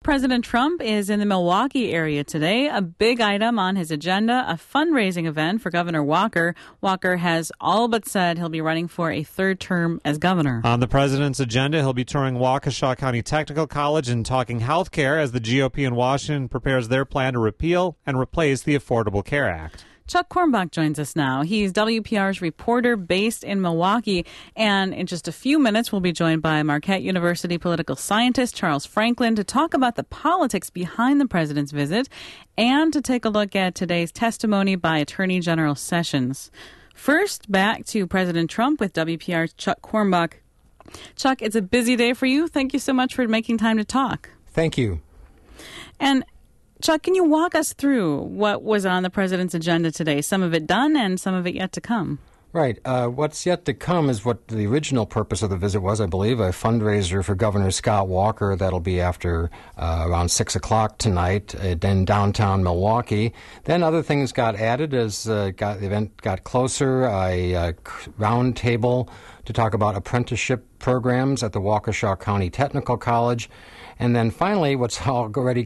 President Trump is in the Milwaukee area today. A big item on his agenda, a fundraising event for Governor Walker. Walker has all but said he'll be running for a third term as governor. On the president's agenda, he'll be touring Waukesha County Technical College and talking health care as the GOP in Washington prepares their plan to repeal and replace the Affordable Care Act. Chuck Quirmbach joins us now. He's WPR's reporter based in Milwaukee. And in just a few minutes, we'll be joined by Marquette University political scientist Charles Franklin to talk about the politics behind the president's visit and to take a look at today's testimony by Attorney General Sessions. First, back to President Trump with WPR's Chuck Quirmbach. Chuck, it's a busy day for you. Thank you so much for making time to talk. Thank you. And Chuck, can you walk us through what was on the president's agenda today? Some of it done and some of it yet to come. Right. What's yet to come is what the original purpose of the visit was, I believe, a fundraiser for Governor Scott Walker. That'll be after around 6 o'clock tonight in downtown Milwaukee. Then other things got added as the event got closer. A round table to talk about apprenticeship programs at the Waukesha County Technical College. And then finally, what's already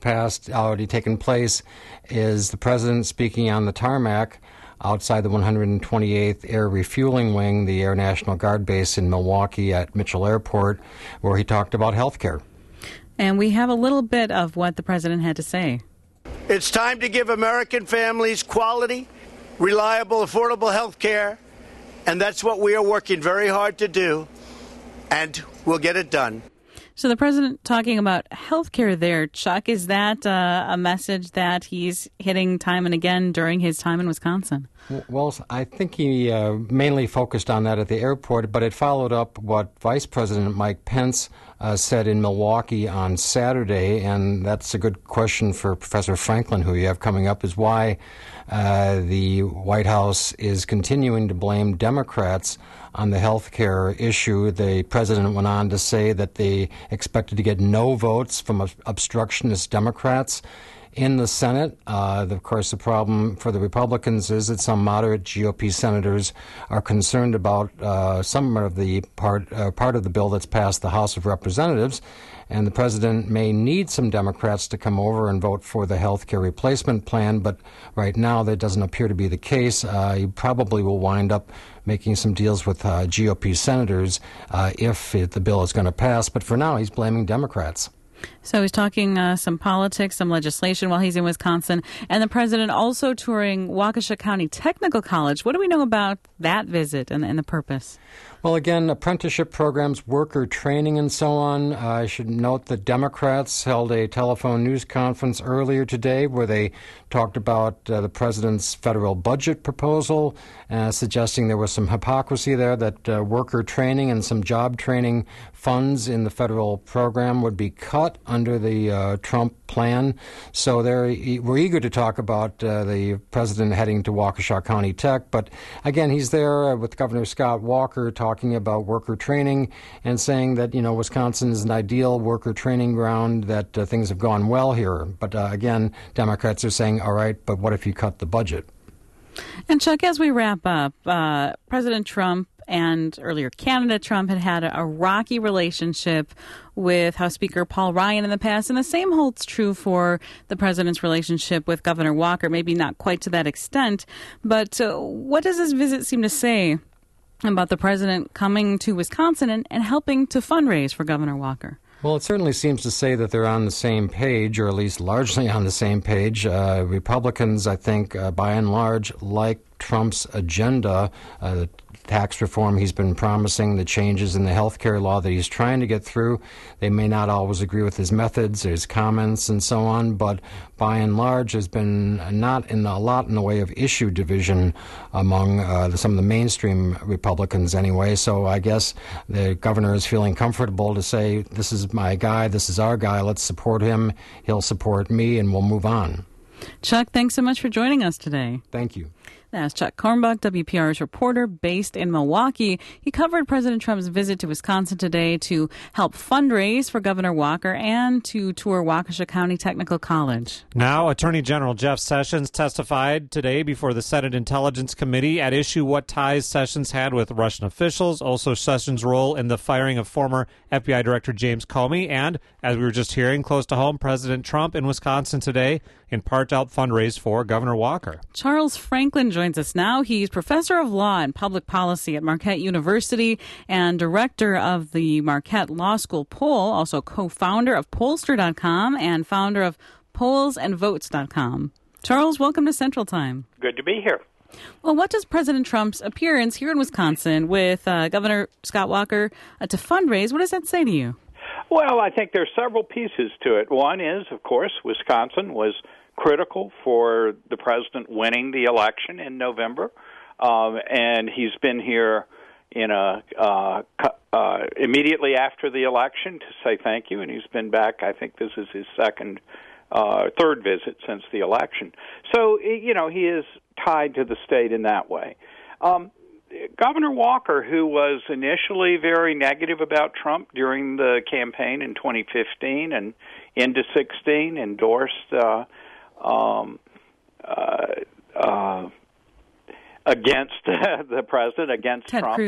taken place, is the president speaking on the tarmac outside the 128th Air Refueling Wing, the Air National Guard base in Milwaukee at Mitchell Airport, where he talked about health care. And we have a little bit of what the president had to say. It's time to give American families quality, reliable, affordable health care, and that's what we are working very hard to do, and we'll get it done. So the president talking about health care there, Chuck, is that a message that he's hitting time and again during his time in Wisconsin? Well, I think he mainly focused on that at the airport, but it followed up what Vice President Mike Pence said in Milwaukee on Saturday, and that's a good question for Professor Franklin, who you have coming up, is why the White House is continuing to blame Democrats on the health care issue. The president went on to say that they expected to get no votes from obstructionist Democrats in the Senate. Of course, the problem for the Republicans is that some moderate GOP senators are concerned about some of the part of the bill that's passed the House of Representatives, and the president may need some Democrats to come over and vote for the health care replacement plan, but right now that doesn't appear to be the case. He probably will wind up making some deals with GOP senators if the bill is going to pass, but for now he's blaming Democrats. So he's talking some politics, some legislation while he's in Wisconsin, and the president also touring Waukesha County Technical College. What do we know about that visit and the purpose? Well, again, apprenticeship programs, worker training, and so on. I should note that Democrats held a telephone news conference earlier today where they talked about the president's federal budget proposal, suggesting there was some hypocrisy there, that worker training and some job training funds in the federal program would be cut under the Trump plan. So we're eager to talk about the president heading to Waukesha County Tech. But again, he's there with Governor Scott Walker talking about worker training and saying that, Wisconsin is an ideal worker training ground, that things have gone well here. But again, Democrats are saying, all right, but what if you cut the budget? And Chuck, as we wrap up, President Trump and earlier candidate Trump had a rocky relationship with House Speaker Paul Ryan in the past, and the same holds true for the president's relationship with Governor Walker, maybe not quite to that extent. But what does this visit seem to say about the president coming to Wisconsin and helping to fundraise for Governor Walker? Well, it certainly seems to say that they're on the same page, or at least largely on the same page. Republicans, I think, by and large, like Trump's agenda, the tax reform he's been promising, the changes in the health care law that he's trying to get through. They may not always agree with his methods, his comments, and so on, but by and large, there's been not a lot in the way of issue division among some of the mainstream Republicans anyway. So I guess the governor is feeling comfortable to say, this is my guy, this is our guy, let's support him, he'll support me, and we'll move on. Chuck, thanks so much for joining us today. Thank you. That's Chuck Cornbuck, WPR's reporter based in Milwaukee. He covered President Trump's visit to Wisconsin today to help fundraise for Governor Walker and to tour Waukesha County Technical College. Now, Attorney General Jeff Sessions testified today before the Senate Intelligence Committee at issue what ties Sessions had with Russian officials, also Sessions' role in the firing of former FBI Director James Comey, and, as we were just hearing, close to home, President Trump in Wisconsin today, in part to help fundraise for Governor Walker. Charles Franklin joins us now. He's professor of law and public policy at Marquette University and director of the Marquette Law School poll, also co-founder of Pollster.com and founder of PollsAndVotes.com. Charles, welcome to Central Time. Good to be here. Well, what does President Trump's appearance here in Wisconsin with Governor Scott Walker to fundraise, what does that say to you? Well, I think there are several pieces to it. One is, of course, Wisconsin was critical for the president winning the election in November, and he's been here immediately after the election to say thank you, and he's been back. I think this is his third visit since the election. So, he is tied to the state in that way. Governor Walker, who was initially very negative about Trump during the campaign in 2015 and into 16, endorsed against the president, against Ted Trump,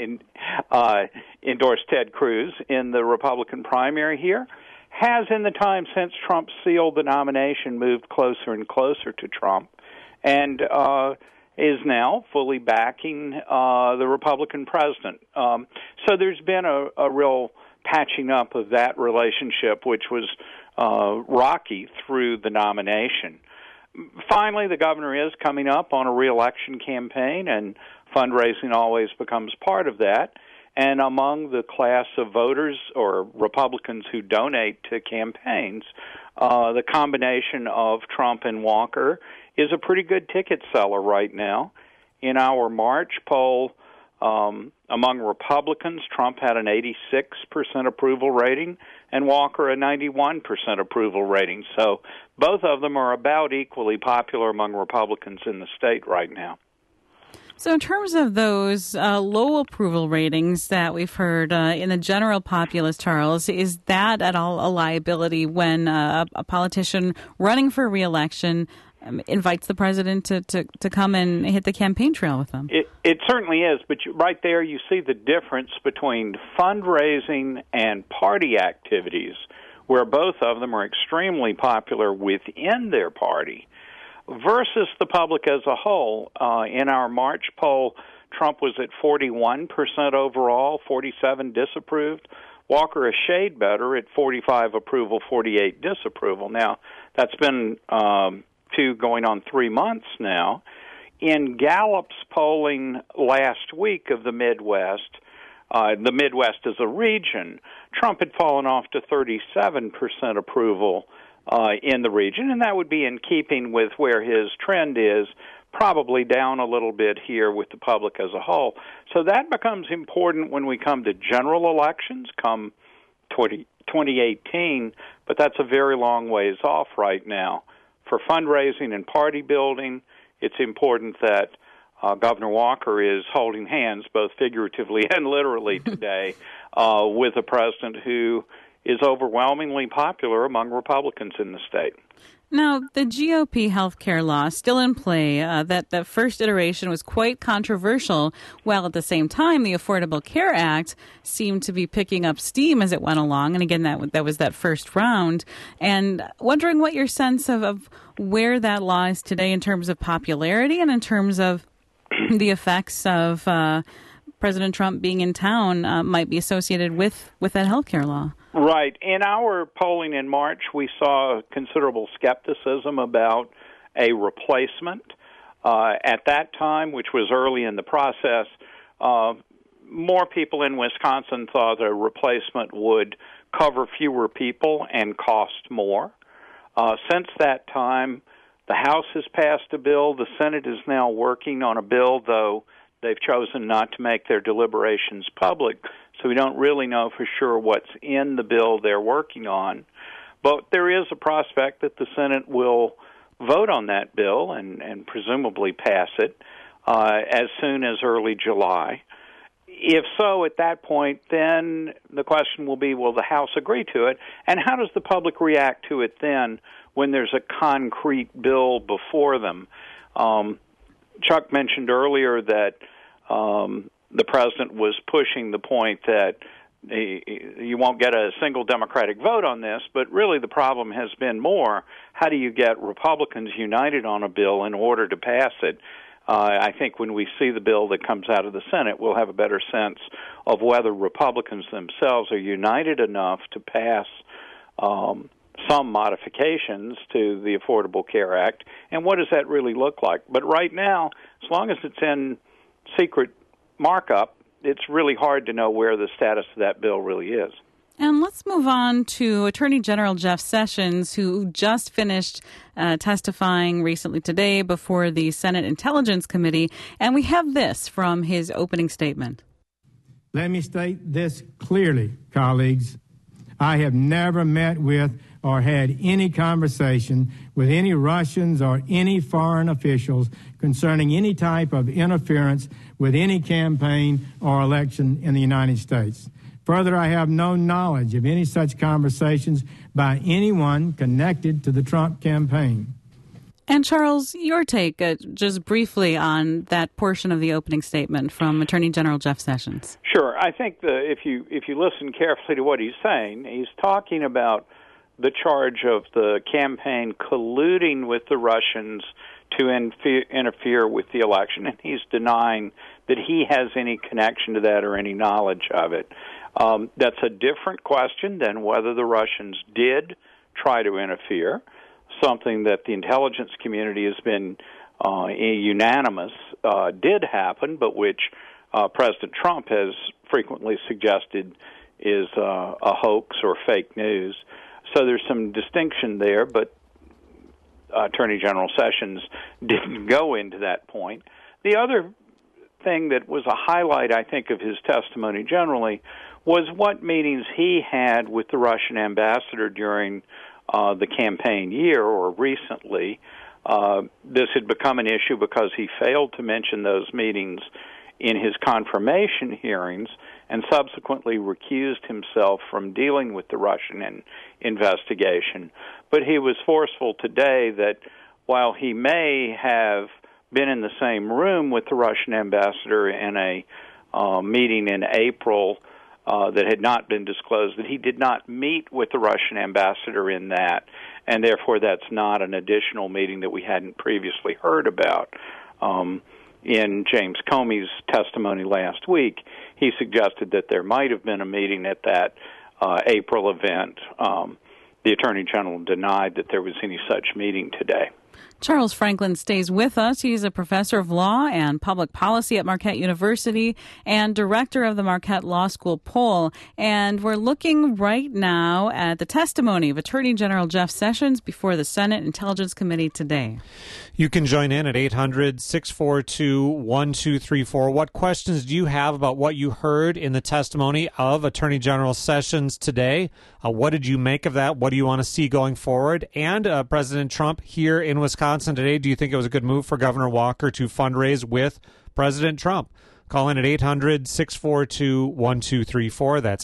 endorsed Ted Cruz in the Republican primary here, has in the time since Trump sealed the nomination moved closer and closer to Trump, and is now fully backing the Republican president. So there's been a real patching up of that relationship, which was rocky through the nomination. Finally, the governor is coming up on a re-election campaign, and fundraising always becomes part of that. And among the class of voters or Republicans who donate to campaigns, the combination of Trump and Walker is a pretty good ticket seller right now. In our March poll, among Republicans, Trump had an 86% approval rating and Walker a 91% approval rating. So both of them are about equally popular among Republicans in the state right now. So in terms of those low approval ratings that we've heard in the general populace, Charles, is that at all a liability when a politician running for re-election invites the president to come and hit the campaign trail with them? It certainly is, but right there you see the difference between fundraising and party activities, where both of them are extremely popular within their party, versus the public as a whole. In our March poll, Trump was at 41% overall, 47 disapproved. Walker a shade better at 45 approval, 48 disapproval. Now, that's been going on 3 months now. In Gallup's polling last week of the Midwest as a region, Trump had fallen off to 37% approval in the region, and that would be in keeping with where his trend is, probably down a little bit here with the public as a whole. So that becomes important when we come to general elections, come 2018, but that's a very long ways off right now. For fundraising and party building, it's important that Governor Walker is holding hands, both figuratively and literally today, with a president who is overwhelmingly popular among Republicans in the state. Now, the GOP health care law still in play, that first iteration was quite controversial, while at the same time the Affordable Care Act seemed to be picking up steam as it went along. And again, that was that first round. And wondering what your sense of where that law is today in terms of popularity and in terms of the effects of President Trump being in town might be associated with that health care law. Right. In our polling in March, we saw considerable skepticism about a replacement. At that time, which was early in the process, more people in Wisconsin thought a replacement would cover fewer people and cost more. Since that time, the House has passed a bill. The Senate is now working on a bill, though they've chosen not to make their deliberations public, so we don't really know for sure what's in the bill they're working on. But there is a prospect that the Senate will vote on that bill and presumably pass it as soon as early July. If so, at that point, then the question will be, will the House agree to it? And how does the public react to it then when there's a concrete bill before them? Chuck mentioned earlier that the president was pushing the point that you won't get a single Democratic vote on this, but really the problem has been more, how do you get Republicans united on a bill in order to pass it? I think when we see the bill that comes out of the Senate, we'll have a better sense of whether Republicans themselves are united enough to pass some modifications to the Affordable Care Act, and what does that really look like? But right now, as long as it's in secret markup, it's really hard to know where the status of that bill really is. And let's move on to Attorney General Jeff Sessions, who just finished testifying recently today before the Senate Intelligence Committee. And we have this from his opening statement. Let me state this clearly, colleagues. I have never met with or had any conversation with any Russians or any foreign officials concerning any type of interference with any campaign or election in the United States. Further, I have no knowledge of any such conversations by anyone connected to the Trump campaign. And Charles, your take just briefly on that portion of the opening statement from Attorney General Jeff Sessions. Sure. I think if you listen carefully to what he's saying, he's talking about the charge of the campaign colluding with the Russians to interfere with the election, and he's denying that he has any connection to that or any knowledge of it. That's a different question than whether the Russians did try to interfere, something that the intelligence community has been unanimous did happen, but which President Trump has frequently suggested is a hoax or fake news. So there's some distinction there, but Attorney General Sessions didn't go into that point. The other thing that was a highlight, I think, of his testimony generally was what meetings he had with the Russian ambassador during the campaign year or recently. This had become an issue because he failed to mention those meetings in his confirmation hearings and subsequently recused himself from dealing with the Russian investigation. But he was forceful today that while he may have been in the same room with the Russian ambassador in a meeting in April that had not been disclosed, that he did not meet with the Russian ambassador in that, and therefore that's not an additional meeting that we hadn't previously heard about. In James Comey's testimony last week, he suggested that there might have been a meeting at that April event. The Attorney General denied that there was any such meeting today. Charles Franklin stays with us. He's a professor of law and public policy at Marquette University and director of the Marquette Law School poll. And we're looking right now at the testimony of Attorney General Jeff Sessions before the Senate Intelligence Committee today. You can join in at 800-642-1234. What questions do you have about what you heard in the testimony of Attorney General Sessions today? What did you make of that? What do you want to see going forward? And President Trump here in Wisconsin today, do you think it was a good move for Governor Walker to fundraise with President Trump? Call in at 800-642-1234. That's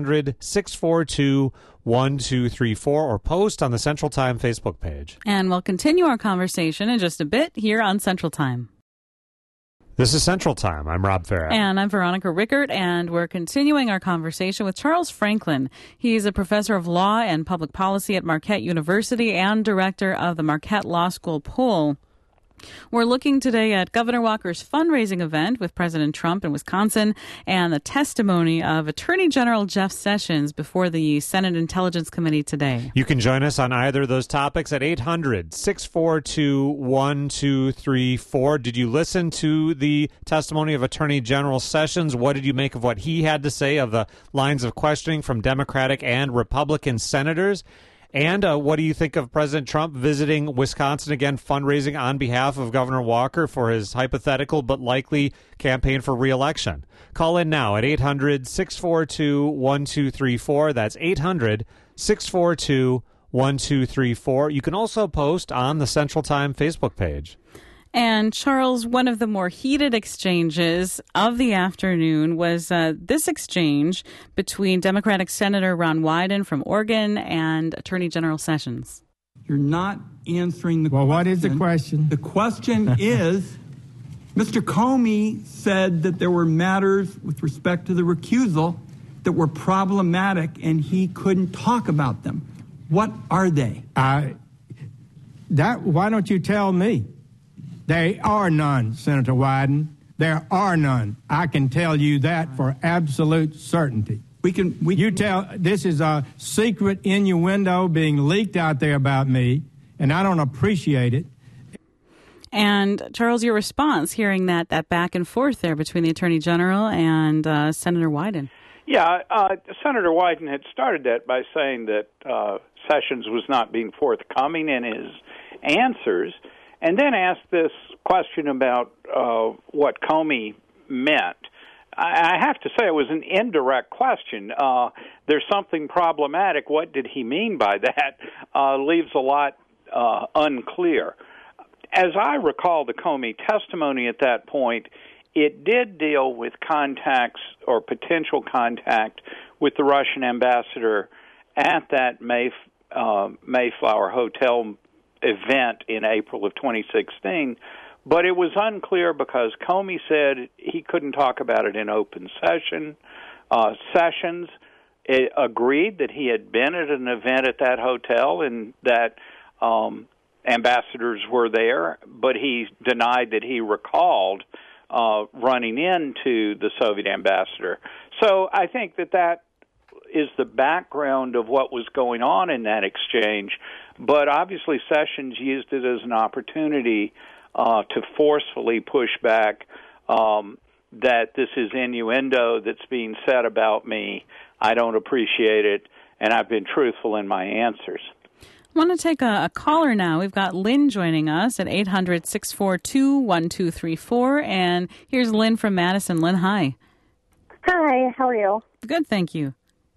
800-642-1234, or post on the Central Time Facebook page. And we'll continue our conversation in just a bit here on Central Time. This is Central Time. I'm Rob Farah. And I'm Veronica Rickert, and we're continuing our conversation with Charles Franklin. He's a professor of law and public policy at Marquette University and director of the Marquette Law School poll. We're looking today at Governor Walker's fundraising event with President Trump in Wisconsin and the testimony of Attorney General Jeff Sessions before the Senate Intelligence Committee today. You can join us on either of those topics at 800-642-1234. Did you listen to the testimony of Attorney General Sessions? What did you make of what he had to say of the lines of questioning from Democratic and Republican senators? And what do you think of President Trump visiting Wisconsin again, fundraising on behalf of Governor Walker for his hypothetical but likely campaign for re-election? Call in now at 800-642-1234. That's 800-642-1234. 1234. You can also post on the Central Time Facebook page. And Charles, one of the more heated exchanges of the afternoon was this exchange between Democratic Senator Ron Wyden from Oregon and Attorney General Sessions. You're not answering the question. Well, what is the question? The question is, Mr. Comey said that there were matters with respect to the recusal that were problematic and he couldn't talk about them. What are they? Why don't you tell me? There are none, Senator Wyden. There are none. I can tell you that for absolute certainty. This is a secret innuendo being leaked out there about me, and I don't appreciate it. And Charles, your response, hearing that back and forth there between the Attorney General and Senator Wyden. Yeah, Senator Wyden had started that by saying that Sessions was not being forthcoming in his answers, and then asked this question about what Comey meant. I have to say it was an indirect question. There's something problematic. What did he mean by that? Leaves a lot unclear. As I recall the Comey testimony at that point, it did deal with contacts or potential contact with the Russian ambassador at that Mayflower Hotel event in April of 2016, but it was unclear because Comey said he couldn't talk about it in open session. Sessions agreed that he had been at an event at that hotel and that ambassadors were there, but he denied that he recalled running into the Soviet ambassador. So I think that is the background of what was going on in that exchange. But obviously Sessions used it as an opportunity to forcefully push back that this is innuendo that's being said about me. I don't appreciate it, and I've been truthful in my answers. I want to take a caller now. We've got Lynn joining us at 800-642-1234. And here's Lynn from Madison. Lynn, hi. Hi, how are you? Good, thank you.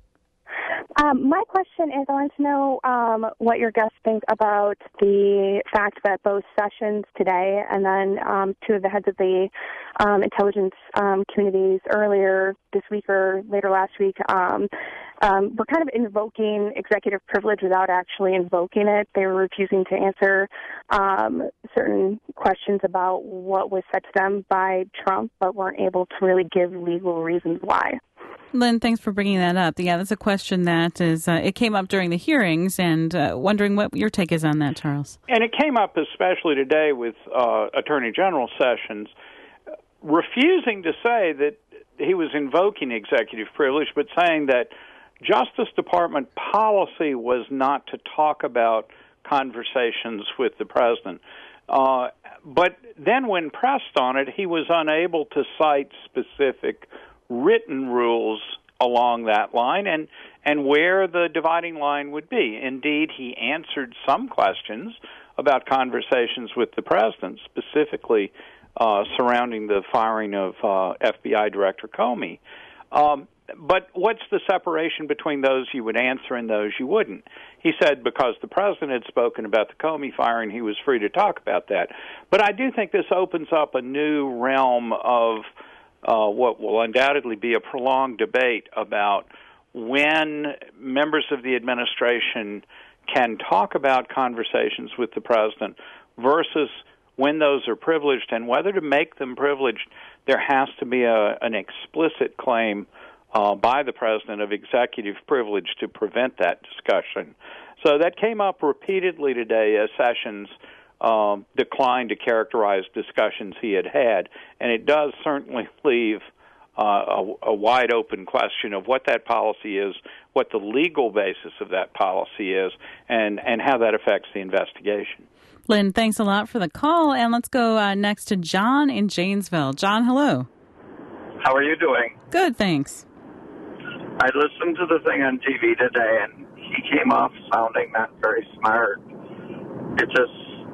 My question is, I want to know what your guests think about the fact that both Sessions today and then two of the heads of the intelligence communities earlier this week or later last week were kind of invoking executive privilege without actually invoking it. They were refusing to answer certain questions about what was said to them by Trump, but weren't able to really give legal reasons why. Lynn, thanks for bringing that up. Yeah, that's a question that is, it came up during the hearings, and wondering what your take is on that, Charles. And it came up especially today with Attorney General Sessions refusing to say that he was invoking executive privilege, but saying that Justice Department policy was not to talk about conversations with the president. But then when pressed on it, he was unable to cite specific written rules along that line and where the dividing line would be. Indeed, he answered some questions about conversations with the president, specifically surrounding the firing of FBI Director Comey. But what's the separation between those you would answer and those you wouldn't? He said because the president had spoken about the Comey firing, he was free to talk about that. But I do think this opens up a new realm of what will undoubtedly be a prolonged debate about when members of the administration can talk about conversations with the president versus when those are privileged, and whether to make them privileged, there has to be an explicit claim by the president of executive privilege to prevent that discussion. So that came up repeatedly today as Sessions declined to characterize discussions he had had, and it does certainly leave a wide open question of what that policy is, what the legal basis of that policy is, and how that affects the investigation. Lynn, thanks a lot for the call, and let's go next to John in Janesville. John, hello. How are you doing? Good, thanks. I listened to the thing on TV today, and he came off sounding not very smart. It just,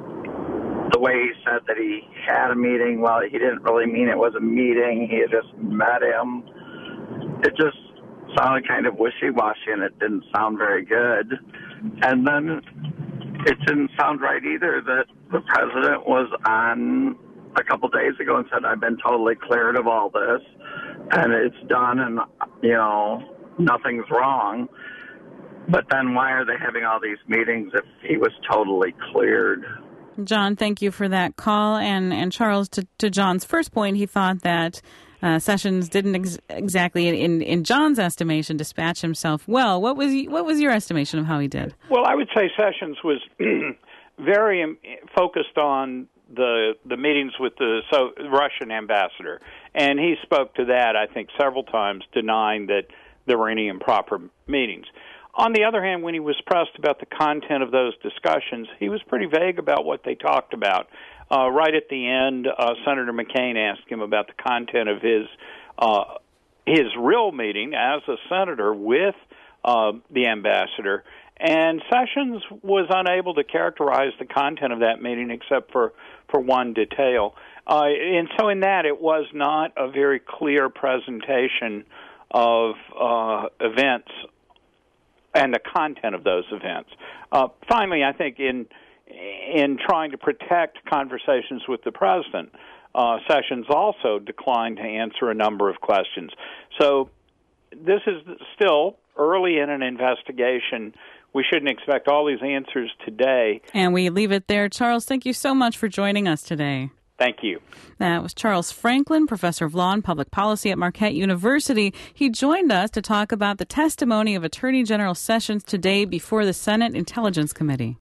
the way he said that he had a meeting, well, he didn't really mean it was a meeting. He had just met him. It just sounded kind of wishy-washy, and it didn't sound very good. And then it didn't sound right either that the president was on a couple days ago and said, I've been totally cleared of all this, and it's done, and, nothing's wrong. But then why are they having all these meetings if he was totally cleared? John, thank you for that call. And Charles, to John's first point, he thought that Sessions didn't exactly, in John's estimation, dispatch himself well. What was your estimation of how he did? Well, I would say Sessions was very focused on the meetings with the Russian ambassador, and he spoke to that, I think, several times, denying that there were any improper meetings. On the other hand, when he was pressed about the content of those discussions, he was pretty vague about what they talked about. Right at the end, Senator McCain asked him about the content of his real meeting as a senator with the ambassador, and Sessions was unable to characterize the content of that meeting except for one detail. And so in that, it was not a very clear presentation of events and the content of those events. Finally, I think in trying to protect conversations with the president, Sessions also declined to answer a number of questions. So this is still early in an investigation. We shouldn't expect all these answers today. And we leave it there. Charles, thank you so much for joining us today. Thank you. That was Charles Franklin, professor of law and public policy at Marquette University. He joined us to talk about the testimony of Attorney General Sessions today before the Senate Intelligence Committee.